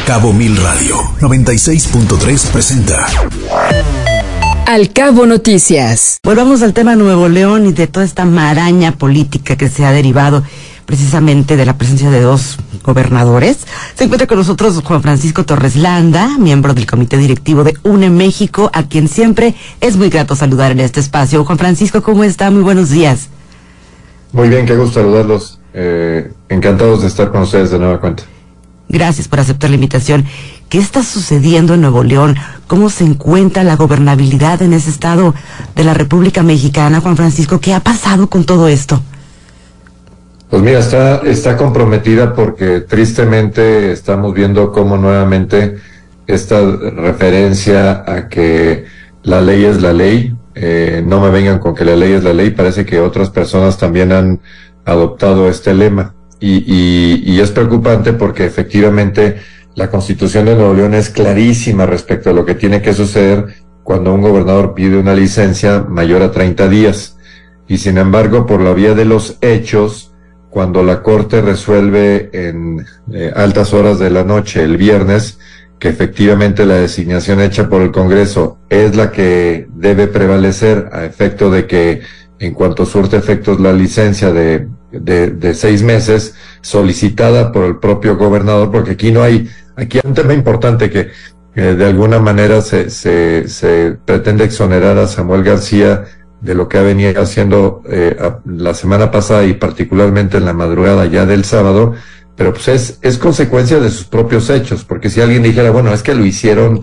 Cabo Mil Radio 96.3 presenta Al Cabo Noticias. Volvamos al tema Nuevo León y de toda esta maraña política que se ha derivado precisamente de la presencia de dos gobernadores. Se encuentra con nosotros Juan Francisco Torres Landa, miembro del comité directivo de UNE México, a quien siempre es muy grato saludar en este espacio. Juan Francisco, ¿cómo está? Muy buenos días. Muy bien, qué gusto saludarlos. Encantados de estar con ustedes de nueva cuenta. Gracias por aceptar la invitación. ¿Qué está sucediendo en Nuevo León? ¿Cómo se encuentra la gobernabilidad en ese estado de la República Mexicana, Juan Francisco? ¿Qué ha pasado con todo esto? Pues mira, está comprometida porque tristemente estamos viendo cómo nuevamente esta referencia a que la ley es la ley, no me vengan con que la ley es la ley, parece que otras personas también han adoptado este lema y es preocupante porque efectivamente la Constitución de Nuevo León es clarísima respecto a lo que tiene que suceder cuando un gobernador pide una licencia mayor a 30 días y sin embargo por la vía de los hechos, cuando la Corte resuelve en altas horas de la noche el viernes que efectivamente la designación hecha por el Congreso es la que debe prevalecer a efecto de que en cuanto surte efectos la licencia de 6 meses solicitada por el propio gobernador, porque aquí hay un tema importante que de alguna manera se pretende exonerar a Samuel García de lo que ha venido haciendo la semana pasada y particularmente en la madrugada ya del sábado, pero pues es consecuencia de sus propios hechos, porque si alguien dijera, bueno, es que lo hicieron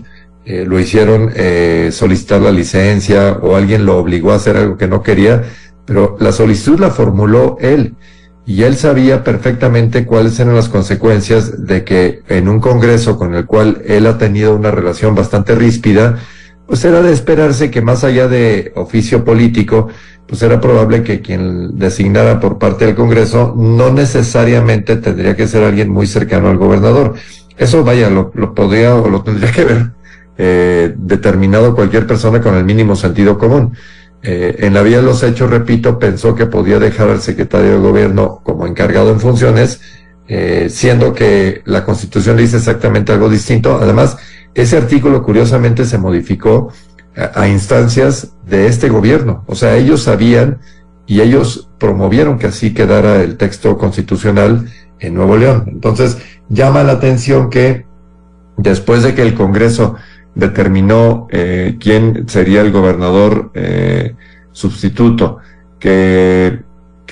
solicitar la licencia o alguien lo obligó a hacer algo que no quería, pero la solicitud la formuló él y él sabía perfectamente cuáles eran las consecuencias de que en un Congreso con el cual él ha tenido una relación bastante ríspida, pues era de esperarse que más allá de oficio político, pues era probable que quien designara por parte del Congreso no necesariamente tendría que ser alguien muy cercano al gobernador. Eso vaya, lo podría o lo tendría que ver determinado cualquier persona con el mínimo sentido común. En la vía de los hechos, repito, pensó que podía dejar al secretario de gobierno como encargado en funciones, siendo que la Constitución dice exactamente algo distinto. Además, ese artículo curiosamente se modificó a instancias de este gobierno. O sea, ellos sabían y ellos promovieron que así quedara el texto constitucional en Nuevo León. Entonces, llama la atención que después de que el Congreso determinó quién sería el gobernador sustituto, que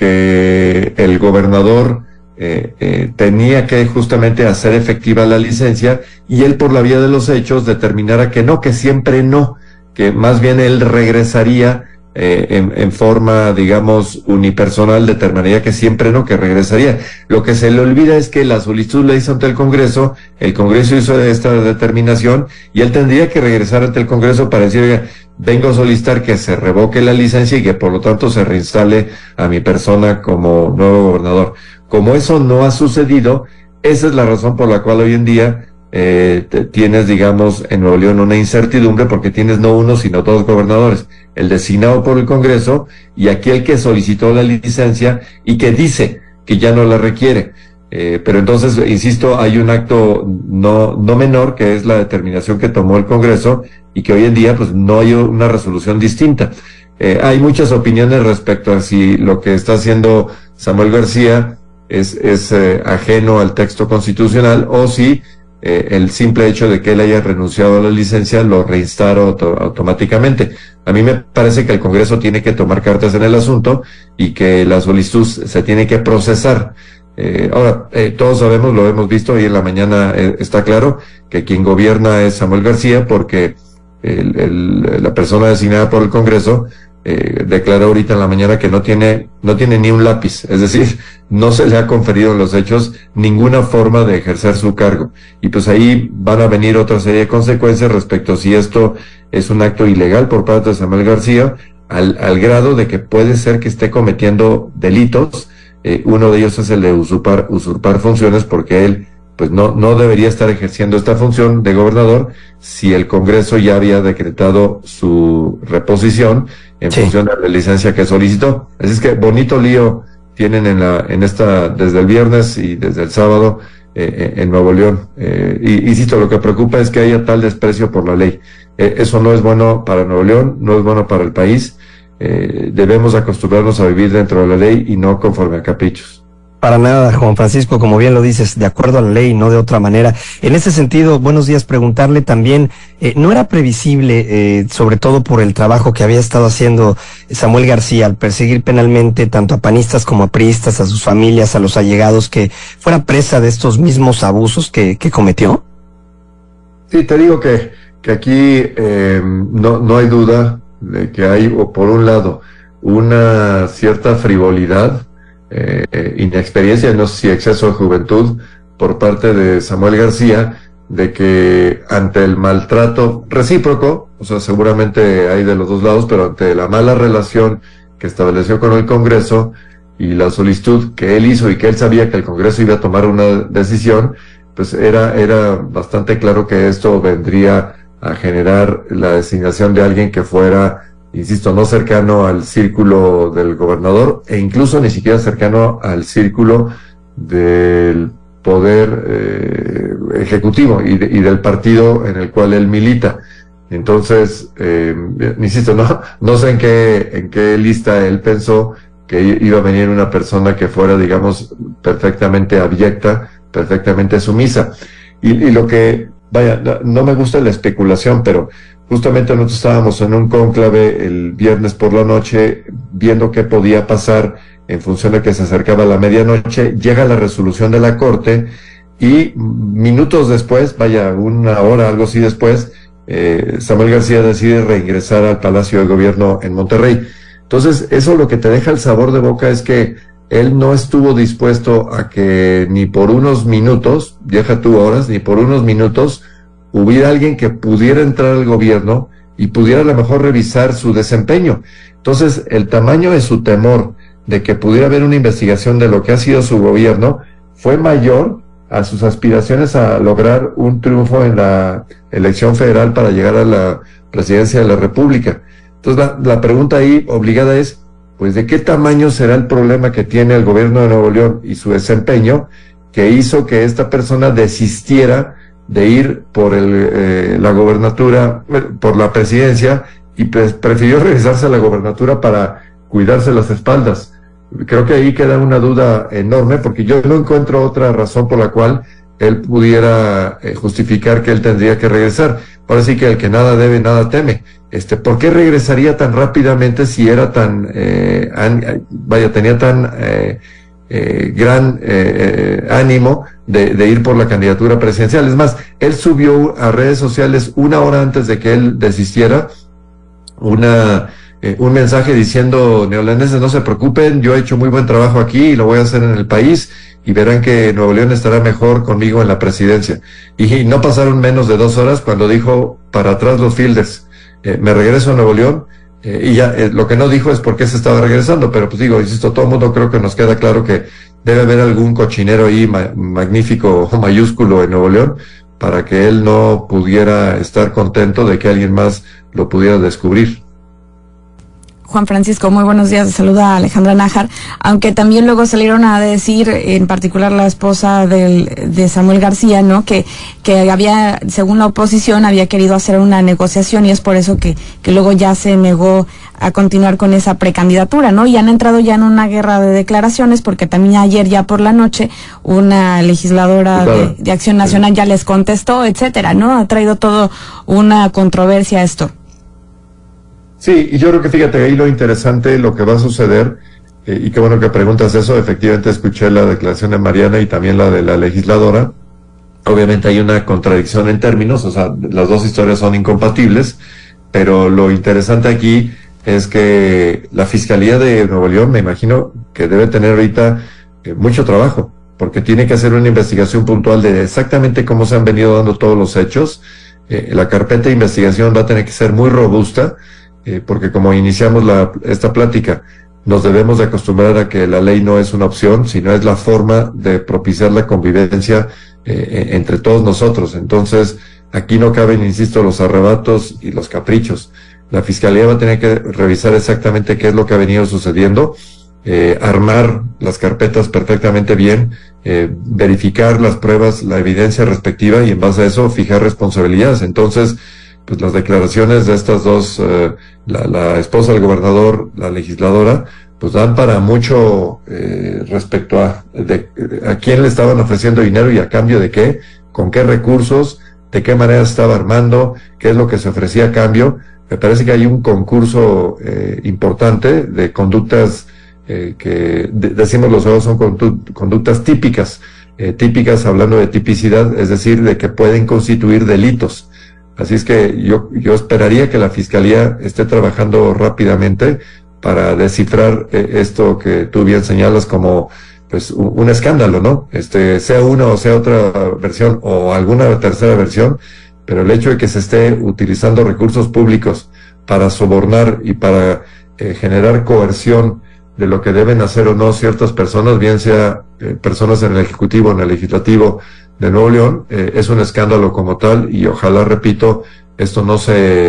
el gobernador tenía que justamente hacer efectiva la licencia y él por la vía de los hechos determinara que no, que siempre no, que más bien él regresaría en forma, digamos, unipersonal, determinaría que siempre no, que regresaría. Lo que se le olvida es que la solicitud la hizo ante el Congreso hizo esta determinación y él tendría que regresar ante el Congreso para decir, oiga, vengo a solicitar que se revoque la licencia y que por lo tanto se reinstale a mi persona como nuevo gobernador. Como eso no ha sucedido, esa es la razón por la cual hoy en día tienes, digamos, en Nuevo León una incertidumbre porque tienes no uno, sino dos gobernadores, el designado por el Congreso y aquel que solicitó la licencia y que dice que ya no la requiere. Pero entonces, insisto, hay un acto no menor que es la determinación que tomó el Congreso y que hoy en día pues no hay una resolución distinta. Hay muchas opiniones respecto a si lo que está haciendo Samuel García es ajeno al texto constitucional o si el simple hecho de que él haya renunciado a la licencia lo reinstara automáticamente. A mí me parece que el Congreso tiene que tomar cartas en el asunto y que la solicitud se tiene que procesar. Ahora, todos sabemos, lo hemos visto hoy en la mañana, está claro que quien gobierna es Samuel García porque la persona designada por el Congreso declaró ahorita en la mañana que no tiene ni un lápiz, es decir, no se le ha conferido en los hechos ninguna forma de ejercer su cargo. Y pues ahí van a venir otra serie de consecuencias respecto a si esto es un acto ilegal por parte de Samuel García, al grado de que puede ser que esté cometiendo delitos. Uno de ellos es el de usurpar funciones, porque él pues no debería estar ejerciendo esta función de gobernador si el Congreso ya había decretado su reposición en función de la licencia que solicitó. Así es que bonito lío tienen desde el viernes y desde el sábado en Nuevo León. Insisto, lo que preocupa es que haya tal desprecio por la ley. Eso no es bueno para Nuevo León, no es bueno para el país. Debemos acostumbrarnos a vivir dentro de la ley y no conforme a caprichos. Para nada, Juan Francisco, como bien lo dices, de acuerdo a la ley, no de otra manera. En ese sentido, buenos días, preguntarle también, ¿no era previsible, sobre todo por el trabajo que había estado haciendo Samuel García al perseguir penalmente tanto a panistas como a priistas, a sus familias, a los allegados, que fuera presa de estos mismos abusos que cometió? Sí, te digo que aquí no hay duda de que hay, o por un lado, una cierta frivolidad, inexperiencia, no sé si exceso de juventud por parte de Samuel García, de que ante el maltrato recíproco, o sea, seguramente hay de los dos lados, pero ante la mala relación que estableció con el Congreso y la solicitud que él hizo y que él sabía que el Congreso iba a tomar una decisión, pues era bastante claro que esto vendría a generar la designación de alguien que fuera, insisto, no cercano al círculo del gobernador e incluso ni siquiera cercano al círculo del poder ejecutivo y del partido en el cual él milita. Entonces, insisto, no sé en qué lista él pensó que iba a venir una persona que fuera, digamos, perfectamente abyecta, perfectamente sumisa. Y lo que, vaya, no me gusta la especulación, pero justamente nosotros estábamos en un cónclave el viernes por la noche, viendo qué podía pasar en función de que se acercaba la medianoche. Llega la resolución de la Corte y minutos después, vaya, una hora, algo así después, Samuel García decide reingresar al Palacio de Gobierno en Monterrey. Entonces, eso lo que te deja el sabor de boca es que él no estuvo dispuesto a que ni por unos minutos, deja tú horas, ni por unos minutos, hubiera alguien que pudiera entrar al gobierno y pudiera a lo mejor revisar su desempeño. Entonces, el tamaño de su temor de que pudiera haber una investigación de lo que ha sido su gobierno fue mayor a sus aspiraciones a lograr un triunfo en la elección federal para llegar a la presidencia de la República. Entonces, la pregunta ahí obligada es, pues, ¿de qué tamaño será el problema que tiene el gobierno de Nuevo León y su desempeño que hizo que esta persona desistiera de ir por la gobernatura, por la presidencia, y prefirió regresarse a la gobernatura para cuidarse las espaldas? Creo que ahí queda una duda enorme, porque yo no encuentro otra razón por la cual él pudiera justificar que él tendría que regresar. Ahora sí que el que nada debe, nada teme. ¿Por qué regresaría tan rápidamente si era tan, tenía tan gran ánimo de ir por la candidatura presidencial? Es más, él subió a redes sociales una hora antes de que él desistiera un mensaje diciendo: neoleoneses, no se preocupen, yo he hecho muy buen trabajo aquí y lo voy a hacer en el país, y verán que Nuevo León estará mejor conmigo en la presidencia. Y no pasaron menos de 2 horas cuando dijo: para atrás los fielders, me regreso a Nuevo León. Y ya, lo que no dijo es por qué se estaba regresando, pero pues digo, insisto, todo el mundo creo que nos queda claro que debe haber algún cochinero ahí magnífico o mayúsculo en Nuevo León para que él no pudiera estar contento de que alguien más lo pudiera descubrir. Juan Francisco, muy buenos días, saluda a Alejandra Nájar, aunque también luego salieron a decir, en particular la esposa de Samuel García, ¿no?, que había, según la oposición, había querido hacer una negociación, y es por eso que luego ya se negó a continuar con esa precandidatura, ¿no? Y han entrado ya en una guerra de declaraciones, porque también ayer ya por la noche una legisladora de Acción Nacional ya les contestó, etcétera, ¿no? Ha traído todo una controversia esto. Sí, y yo creo que, fíjate, ahí lo interesante, lo que va a suceder, y qué bueno que preguntas eso. Efectivamente escuché la declaración de Mariana y también la de la legisladora. Obviamente hay una contradicción en términos, o sea, las dos historias son incompatibles, pero lo interesante aquí es que la Fiscalía de Nuevo León, me imagino que debe tener ahorita mucho trabajo, porque tiene que hacer una investigación puntual de exactamente cómo se han venido dando todos los hechos. La carpeta de investigación va a tener que ser muy robusta, porque como iniciamos esta plática, nos debemos de acostumbrar a que la ley no es una opción, sino es la forma de propiciar la convivencia entre todos nosotros. Entonces, aquí no caben, insisto, los arrebatos y los caprichos. La Fiscalía va a tener que revisar exactamente qué es lo que ha venido sucediendo. armar las carpetas perfectamente bien, verificar las pruebas, la evidencia respectiva y en base a eso fijar responsabilidades. Entonces, pues las declaraciones de estas dos, la esposa del gobernador, la legisladora, pues dan para mucho respecto a quién le estaban ofreciendo dinero y a cambio de qué, con qué recursos, de qué manera se estaba armando, qué es lo que se ofrecía a cambio. Me parece que hay un concurso importante de conductas que decimos los abogados son conductas típicas, hablando de tipicidad, es decir, de que pueden constituir delitos. Así es que yo esperaría que la Fiscalía esté trabajando rápidamente para descifrar esto que tú bien señalas como pues un escándalo, ¿no? Sea una o sea otra versión o alguna tercera versión, pero el hecho de que se esté utilizando recursos públicos para sobornar y para generar coerción de lo que deben hacer o no ciertas personas, bien sea personas en el Ejecutivo o en el Legislativo de Nuevo León, es un escándalo como tal y ojalá, repito, esto no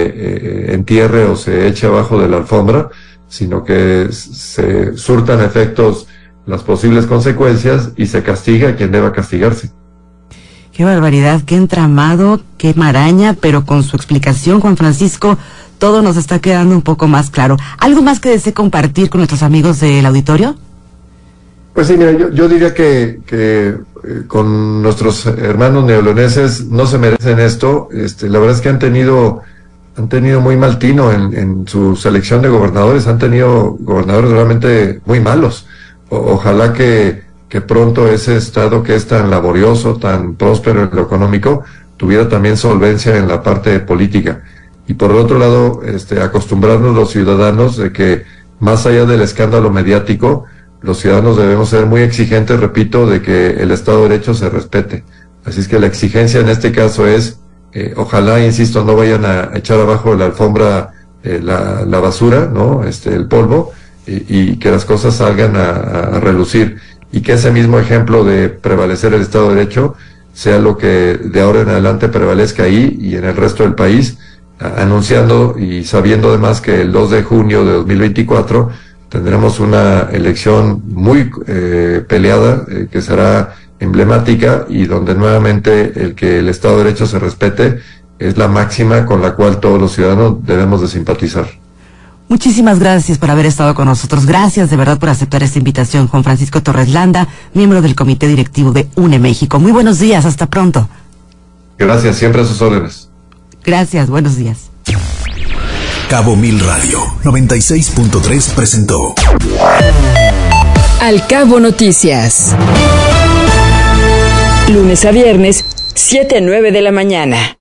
se entierre o se eche abajo de la alfombra, sino que se surtan efectos las posibles consecuencias y se castiga a quien deba castigarse. Qué barbaridad, qué entramado, qué maraña, pero con su explicación, Juan Francisco, todo nos está quedando un poco más claro. ¿Algo más que desee compartir con nuestros amigos del auditorio? Pues sí, mira, yo diría que con nuestros hermanos neoleoneses no se merecen esto. La verdad es que han tenido muy mal tino en su selección de gobernadores, han tenido gobernadores realmente muy malos. Ojalá que pronto ese estado que es tan laborioso, tan próspero en lo económico, tuviera también solvencia en la parte política. Y por otro lado, acostumbrarnos los ciudadanos de que más allá del escándalo mediático, los ciudadanos debemos ser muy exigentes, repito, de que el Estado de Derecho se respete. Así es que la exigencia en este caso es, ojalá, insisto, no vayan a echar abajo de la alfombra la basura, ¿no? El polvo, y que las cosas salgan a relucir. Y que ese mismo ejemplo de prevalecer el Estado de Derecho sea lo que de ahora en adelante prevalezca ahí y en el resto del país, anunciando y sabiendo además que el 2 de junio de 2024 tendremos una elección muy peleada, que será emblemática y donde nuevamente el que el Estado de Derecho se respete es la máxima con la cual todos los ciudadanos debemos de simpatizar. Muchísimas gracias por haber estado con nosotros. Gracias de verdad por aceptar esta invitación, Juan Francisco Torres Landa, miembro del Comité Directivo de UNE México. Muy buenos días, hasta pronto. Gracias, siempre a sus órdenes. Gracias, buenos días. Cabo Mil Radio 96.3 presentó Al Cabo Noticias. Lunes a viernes, 7 a 9 de la mañana.